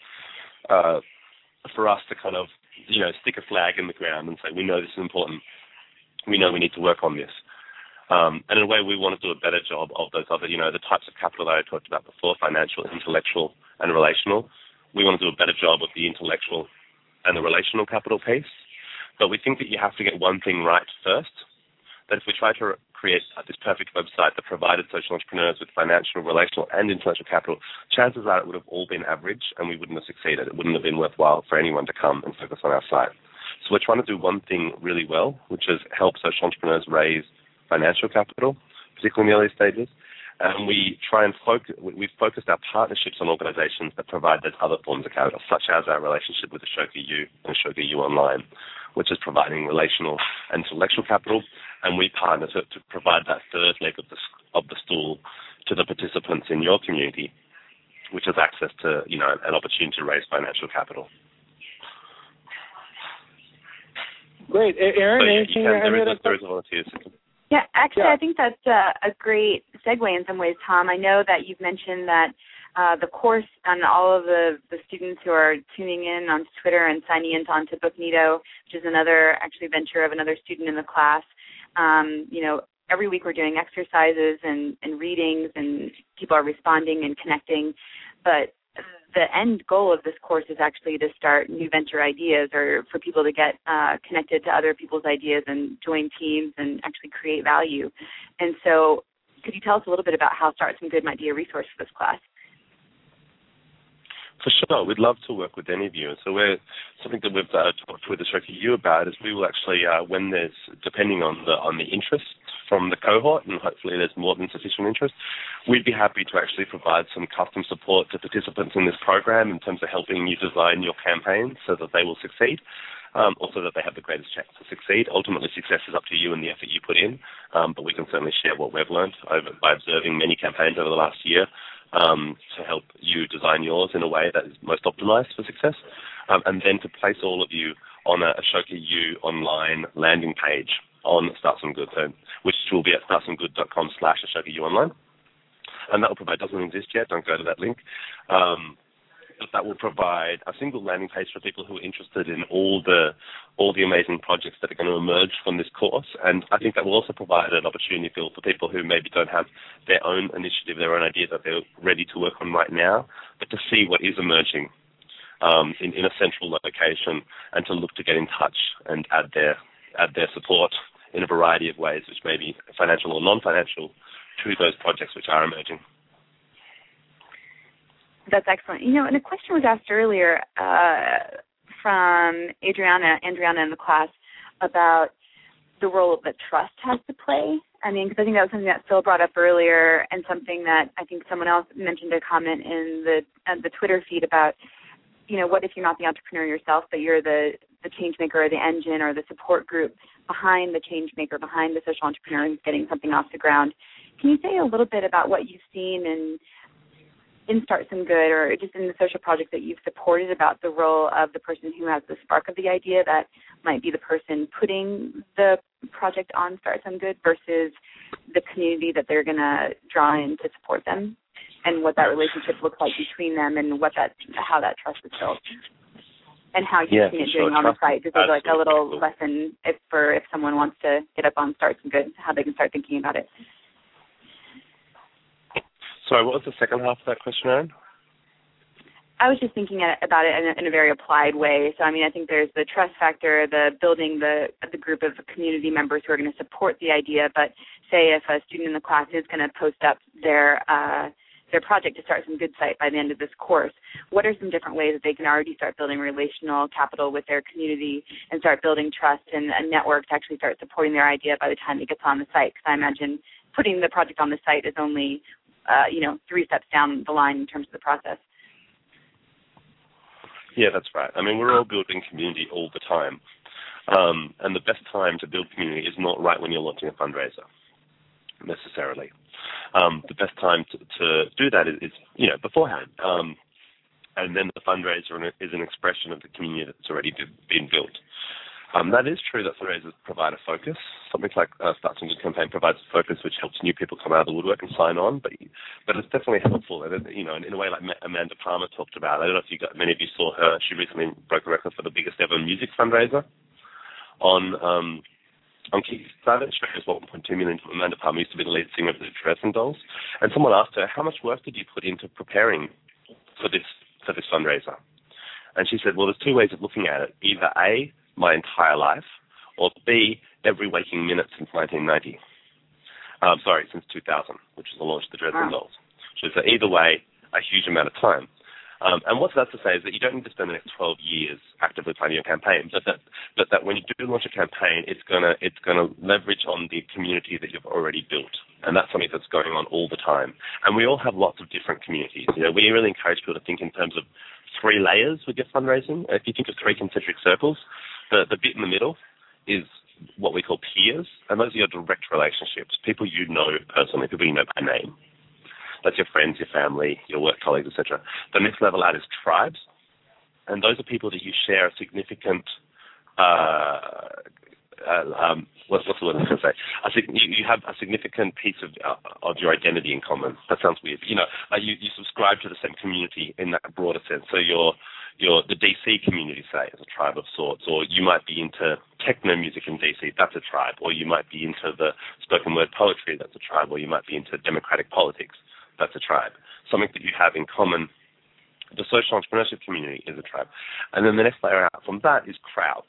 for us to kind of, stick a flag in the ground and say, we know this is important. We know we need to work on this. And in a way, we want to do a better job of those other, the types of capital that I talked about before, financial, intellectual, and relational. We want to do a better job of the intellectual and the relational capital piece. But we think that you have to get one thing right first. That if we try to create this perfect website that provided social entrepreneurs with financial, relational, and intellectual capital, chances are it would have all been average and we wouldn't have succeeded. It wouldn't have been worthwhile for anyone to come and focus on our site. So we're trying to do one thing really well, which is help social entrepreneurs raise financial capital, particularly in the early stages. And we try and we've focused our partnerships on organizations that provide those other forms of capital, such as our relationship with Ashoka U and Ashoka U Online, which is providing relational and intellectual capital. And we partner to provide that third leg of the stool to the participants in your community, which is access to, an opportunity to raise financial capital. Great. Aaron, anything? There is a volunteer system. Yeah, actually, I think that's a great segue in some ways, Tom. I know that you've mentioned that the course and all of the students who are tuning in on Twitter and signing in onto Booknito, which is another actually venture of another student in the class, every week we're doing exercises and readings, and people are responding and connecting. But the end goal of this course is actually to start new venture ideas, or for people to get connected to other people's ideas and join teams and actually create value. And so could you tell us a little bit about how Start Some Good might be a resource for this class? For sure, we'd love to work with any of you. So something that we've talked with Ashoka U about is we will actually, when there's, depending on the interest from the cohort, and hopefully there's more than sufficient interest, we'd be happy to actually provide some custom support to participants in this program in terms of helping you design your campaigns so that they will succeed, also that they have the greatest chance to succeed. Ultimately, success is up to you and the effort you put in, but we can certainly share what we've learned by observing many campaigns over the last year, to help you design yours in a way that is most optimized for success, and then to place all of you on a Ashoka U online landing page on Start Some Good, which will be at startsomegood.com/AshokaU online. And that will provide, doesn't exist yet, don't go to that link, but that will provide a single landing page for people who are interested in all the amazing projects that are going to emerge from this course. And I think that will also provide an opportunity for people who maybe don't have their own initiative, their own idea that they're ready to work on right now, but to see what is emerging in a central location, and to look to get in touch and add their support in a variety of ways, which may be financial or non-financial, to those projects which are emerging. That's excellent. And a question was asked earlier from Adriana in the class about the role that trust has to play. I mean, because I think that was something that Phil brought up earlier, and something that I think someone else mentioned a comment in the Twitter feed about, what if you're not the entrepreneur yourself, but you're the change maker or the engine or the support group behind the change maker, behind the social entrepreneur who's getting something off the ground. Can you say a little bit about what you've seen in Start Some Good, or just in the social project that you've supported, about the role of the person who has the spark of the idea that might be the person putting the project on Start Some Good versus the community that they're going to draw in to support them, and what that relationship looks like between them, and how that trust is built, and how you've seen it doing on the site. Just like a little lesson if someone wants to get up on Start Some Good, how they can start thinking about it. Sorry, what was the second half of that question, Aaron? I was just thinking about it in a very applied way. So, I mean, I think there's the trust factor, the building the group of community members who are going to support the idea. But say if a student in the class is going to post up their project to Start Some Good site by the end of this course, what are some different ways that they can already start building relational capital with their community and start building trust and a network to actually start supporting their idea by the time it gets on the site? Because I imagine putting the project on the site is only 3 steps down the line in terms of the process. Yeah, that's right. I mean, we're all building community all the time. And the best time to build community is not right when you're launching a fundraiser, necessarily. The best time to do that is beforehand. And then the fundraiser is an expression of the community that's already been built. That is true that fundraisers provide a focus. Something like Start Some Good campaign provides a focus which helps new people come out of the woodwork and sign on, but it's definitely helpful. And, in a way like Amanda Palmer talked about. I don't know if many of you saw her. She recently broke the record for the biggest ever music fundraiser on Kickstarter. She raised $1.2 million. Amanda Palmer used to be the lead singer of the Dresden Dolls. And someone asked her, how much work did you put into preparing for this fundraiser? And she said, well, there's 2 ways of looking at it. Either A, my entire life, or B, every waking minute since 1990. Since 2000, which is the launch of the Dresden Dolls. So either way, a huge amount of time. And what that's to say is that you don't need to spend the next 12 years actively planning your campaign, but that when you do launch a campaign, it's gonna leverage on the community that you've already built, and that's something that's going on all the time. And we all have lots of different communities. We really encourage people to think in terms of 3 layers with your fundraising. If you think of 3 concentric circles, the bit in the middle is what we call peers, and those are your direct relationships, people you know personally, people you know by name. That's your friends, your family, your work colleagues, etc. The next level out is tribes, and those are people that you share a significant what's the word I was going to say? I think you have a significant piece of your identity in common. That sounds weird. You subscribe to the same community in that broader sense. So you're the DC community, say, as a tribe of sorts, or you might be into techno music in DC, that's a tribe, or you might be into the spoken word poetry, that's a tribe, or you might be into democratic politics, that's a tribe. Something that you have in common. The social entrepreneurship community is a tribe. And then the next layer out from that is crowds.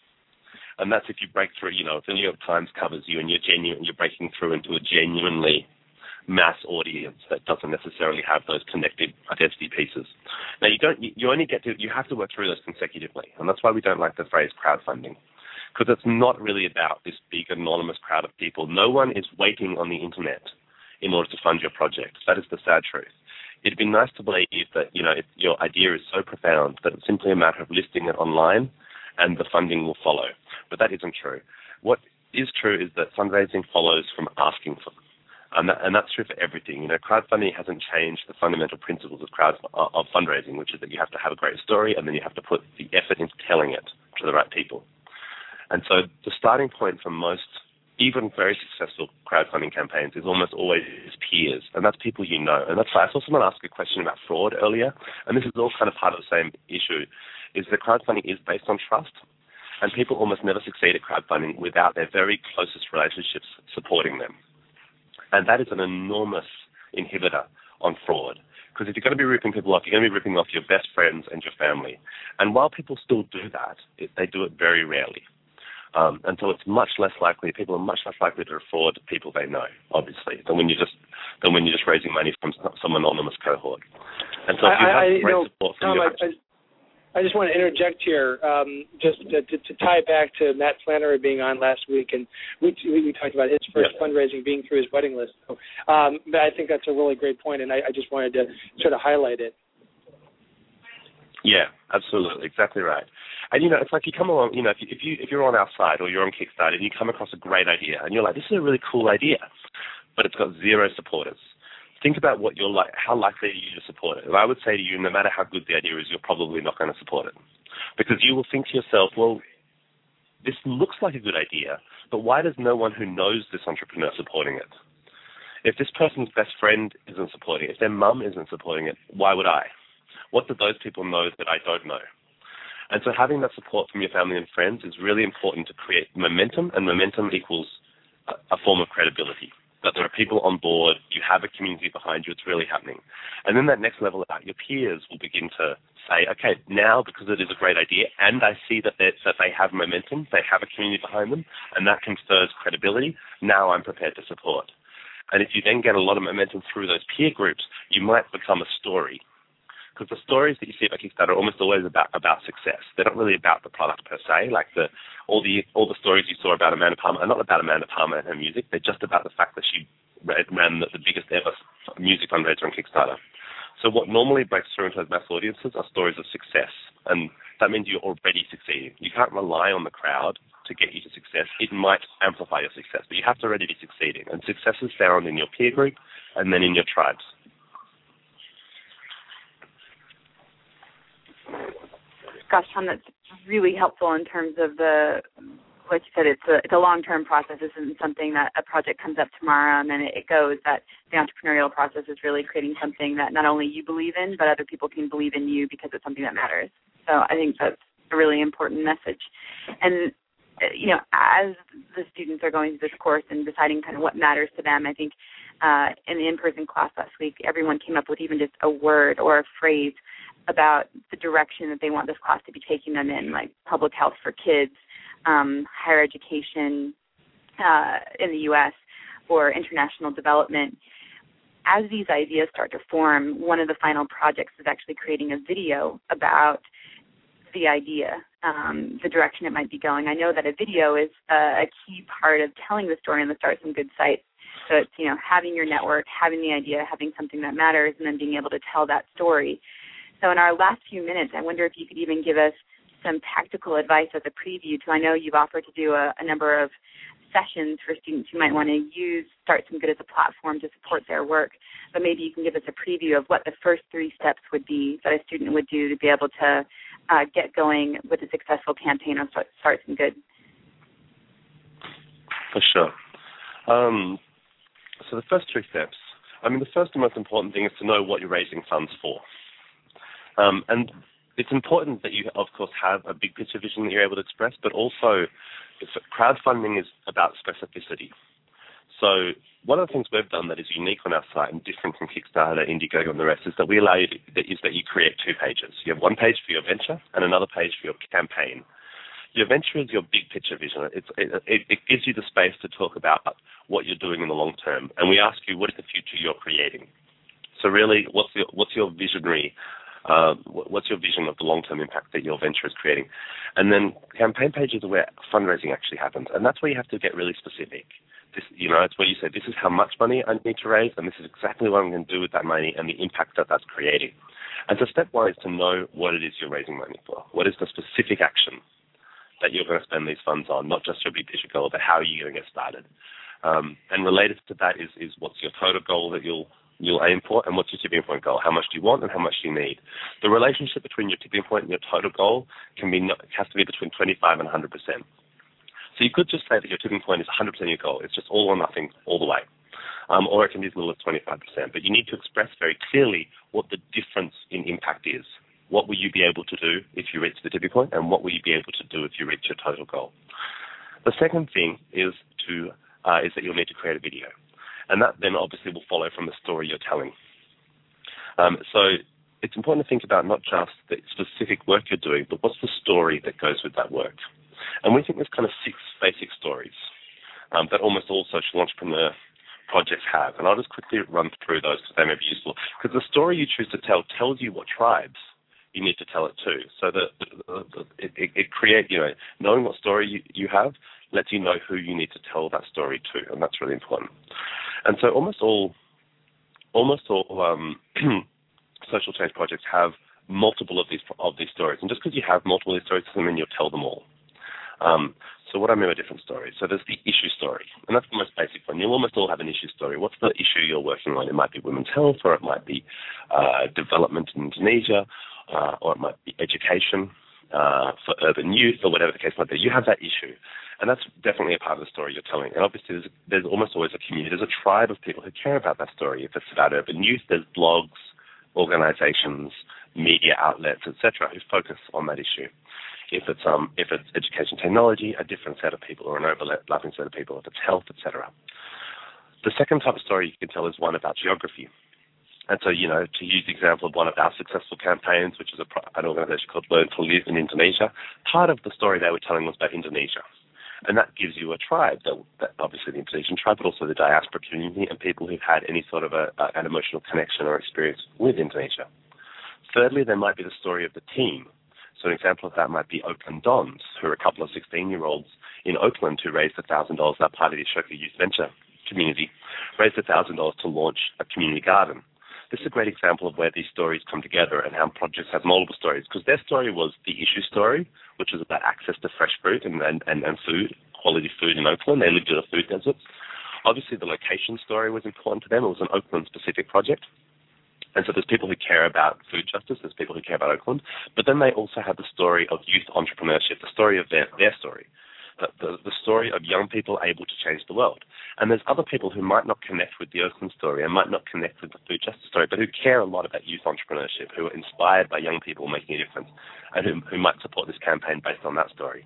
And that's if you break through, if the New York Times covers you and you're breaking through into a genuinely mass audience that doesn't necessarily have those connected identity pieces. Now you have to work through those consecutively. And that's why we don't like the phrase crowdfunding. Because it's not really about this big anonymous crowd of people. No one is waiting on the internet in order to fund your project. That is the sad truth. It'd be nice to believe that, if your idea is so profound that it's simply a matter of listing it online and the funding will follow. But that isn't true. What is true is that fundraising follows from asking for them. And that's true for everything. Crowdfunding hasn't changed the fundamental principles of fundraising, which is that you have to have a great story and then you have to put the effort into telling it to the right people. And so the starting point for most, even very successful crowdfunding campaigns, is almost always peers, and that's people you know. And that's why I saw someone ask a question about fraud earlier, and this is all kind of part of the same issue, is that crowdfunding is based on trust, and people almost never succeed at crowdfunding without their very closest relationships supporting them. And that is an enormous inhibitor on fraud, because if you're going to be ripping people off, you're going to be ripping off your best friends and your family. And while people still do that, they do it very rarely. And so it's much less likely, people are much less likely to defraud people they know, obviously, than when you're just raising money from some anonymous cohort. And so if you have great support from your I just want to interject here, just to tie it back to Matt Flannery being on last week, and we talked about his first fundraising being through his waiting list. So, but I think that's a really great point, and I just wanted to sort of highlight it. Yeah, absolutely, exactly right. And it's like you come along, if you're on our site or you're on Kickstarter and you come across a great idea and you're like, this is a really cool idea, but it's got 0 supporters. Think about what you're like. How likely are you to support it? And I would say to you, no matter how good the idea is, you're probably not going to support it, because you will think to yourself, well, this looks like a good idea, but why does no one who knows this entrepreneur supporting it? If this person's best friend isn't supporting it, if their mum isn't supporting it, why would I? What do those people know that I don't know? And so having that support from your family and friends is really important to create momentum, and momentum equals a form of credibility. That there are people on board, you have a community behind you, it's really happening. And then that next level out, your peers will begin to say, okay, now because it is a great idea and I see that they have momentum, they have a community behind them, and that confers credibility, now I'm prepared to support. And if you then get a lot of momentum through those peer groups, you might become a story. Because the stories that you see about Kickstarter are almost always about success. They're not really about the product per se. Like all the stories you saw about Amanda Palmer are not about Amanda Palmer and her music. They're just about the fact that she ran the biggest ever music fundraiser on Kickstarter. So what normally breaks through into those mass audiences are stories of success, and that means you're already succeeding. You can't rely on the crowd to get you to success. It might amplify your success, but you have to already be succeeding. And success is found in your peer group and then in your tribes. Gosh, Tom, that's really helpful in terms of like you said, it's a long-term process. This isn't something that a project comes up tomorrow and then it goes. That the entrepreneurial process is really creating something that not only you believe in, but other people can believe in you because it's something that matters. So I think that's a really important message. And, as the students are going through this course and deciding kind of what matters to them, I think in the in-person class last week, everyone came up with even just a word or a phrase about the direction that they want this class to be taking them in, like public health for kids, higher education in the U.S., or international development. As these ideas start to form, one of the final projects is actually creating a video about the idea, the direction it might be going. I know that a video is a key part of telling the story on the Start Some Good site. So it's, having your network, having the idea, having something that matters, and then being able to tell that story. So in our last few minutes, I wonder if you could even give us some tactical advice as a preview to, I know you've offered to do a number of sessions for students who might want to use Start Some Good as a platform to support their work, but maybe you can give us a preview of what the first 3 steps would be that a student would do to be able to get going with a successful campaign on Start Some Good. For sure. So the first three steps, the first and most important thing is to know what you're raising funds for. And it's important that you, of course, have a big picture vision that you're able to express, but also crowdfunding is about specificity. So one of the things we've done that is unique on our site and different from Kickstarter, Indiegogo, and the rest is that we allow you that you create two pages. You have one page for your venture and another page for your campaign. Your venture is your big picture vision. It gives you the space to talk about what you're doing in the long term, and we ask you what is the future you're creating. So really, what's your visionary? What's your vision of the long-term impact that your venture is creating? And then campaign pages are where fundraising actually happens, and that's where you have to get really specific. It's where you say, this is how much money I need to raise, and this is exactly what I'm going to do with that money and the impact that that's creating. And so step one is to know what it is you're raising money for. What is the specific action that you're going to spend these funds on, not just your big picture goal, but how are you going to get started? And related to that is what's your total goal that you'll aim for, and what's your tipping point goal? How much do you want and how much do you need? The relationship between your tipping point and your total goal has to be between 25 and 100%. So you could just say that your tipping point is 100% your goal. It's just all or nothing all the way. Or it can be as little as 25%. But you need to express very clearly what the difference in impact is. What will you be able to do if you reach the tipping point, and what will you be able to do if you reach your total goal? The second thing is that you'll need to create a video. And that then obviously will follow from the story you're telling. So it's important to think about not just the specific work you're doing, but what's the story that goes with that work. And we think there's kind of 6 basic stories that almost all social entrepreneur projects have. And I'll just quickly run through those because they may be useful. Because the story you choose to tell tells you what tribes you need to tell it to. So that it creates, knowing what story you have lets you know who you need to tell that story to, and that's really important. And so almost all social change projects have multiple of these stories. And just because you have multiple of these stories doesn't mean you'll tell them all. So what I mean by different stories. So there's the issue story, and that's the most basic one. You'll almost all have an issue story. What's the issue you're working on? It might be women's health, or it might be development in Indonesia, or it might be education for urban youth, or whatever the case might be. You have that issue, and that's definitely a part of the story you're telling. And obviously there's almost always a community. There's a tribe of people who care about that story. If it's about urban youth, there's blogs, organizations, media outlets, etc., who focus on that issue. If it's education technology, a different set of people, or an overlapping set of people. If it's health, etc. The second type of story you can tell is one about geography. And so, to use the example of one of our successful campaigns, which is an organization called Learn to Live in Indonesia, part of the story they were telling was about Indonesia. And that gives you a tribe, that obviously the Indonesian tribe, but also the diaspora community and people who've had any sort of an emotional connection or experience with Indonesia. Thirdly, there might be the story of the team. So an example of that might be Oakland Dons, who are a couple of 16-year-olds in Oakland who raised $1,000. That part of the Ashoka Youth Venture community raised $1,000 to launch a community garden. This is a great example of where these stories come together and how projects have multiple stories, because their story was the issue story, which was about access to fresh fruit and food, quality food in Oakland. They lived in a food desert. Obviously, the location story was important to them. It was an Oakland-specific project. And so there's people who care about food justice, there's people who care about Oakland, but then they also have the story of youth entrepreneurship, the story of their story, the story of young people able to change the world. And there's other people who might not connect with the Oakland story and might not connect with the food justice story, but who care a lot about youth entrepreneurship, who are inspired by young people making a difference, and who might support this campaign based on that story.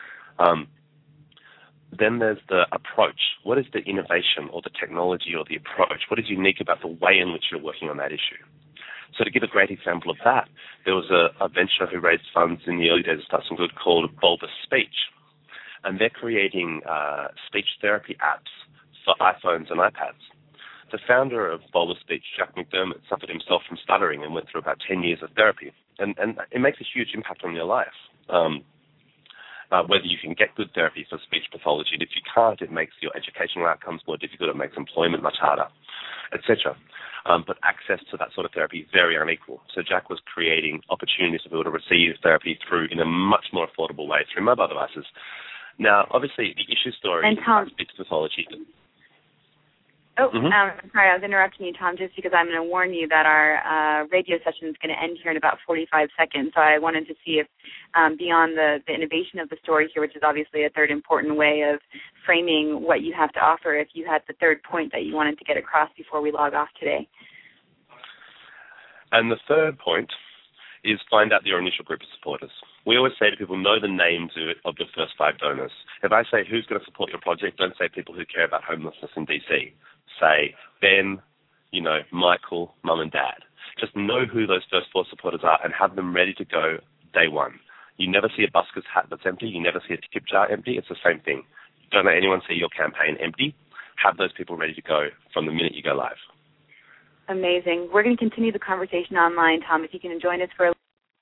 Then there's the approach. What is the innovation or the technology or the approach? What is unique about the way in which you're working on that issue? So to give a great example of that, there was a venture who raised funds in the early days of Start Some Good called Bulbous Speech. And they're creating speech therapy apps for iPhones and iPads. The founder of Bulbous Speech, Jack McDermott, suffered himself from stuttering and went through about 10 years of therapy. And it makes a huge impact on your life. Whether you can get good therapy for speech pathology, and if you can't, it makes your educational outcomes more difficult, it makes employment much harder, etc. But access to that sort of therapy is very unequal. So Jack was creating opportunities for people to receive therapy in a much more affordable way through mobile devices. Now, obviously, the issue story in speech pathology. Sorry, I was interrupting you, Tom, just because I'm going to warn you that our radio session is going to end here in about 45 seconds. So I wanted to see if, beyond the innovation of the story here, which is obviously a third important way of framing what you have to offer, if you had the third point that you wanted to get across before we log off today. And the third point is find out your initial group of supporters. We always say to people, know the names of your first 5 donors. If I say who's going to support your project, don't say people who care about homelessness in DC. Say Ben, Michael, Mum and Dad. Just know who those first 4 supporters are and have them ready to go day one. You never see a busker's hat that's empty. You never see a tip jar empty. It's the same thing. Don't let anyone see your campaign empty. Have those people ready to go from the minute you go live. Amazing. We're going to continue the conversation online, Tom. If you can join us for a